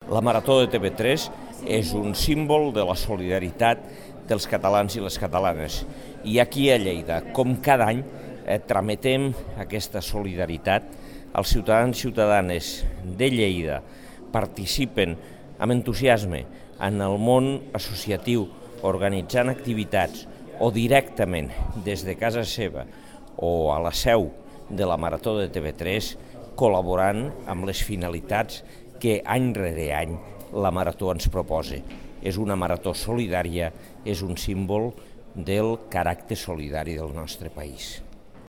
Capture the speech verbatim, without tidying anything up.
La Marató de T V tres és un símbol de la solidaritat dels catalans i les catalanes. I aquí a Lleida, com cada any, eh, trametem aquesta solidaritat als ciutadans i ciutadanes de Lleida. Participen amb entusiasme en el món associatiu, organitzant activitats o directament des de casa seva o a la seu de la Marató de T V tres, col·laborant amb les finalitats que any rere any la Marató ens proposa. És una marató solidària, és un símbol del caràcter solidari del nostre país.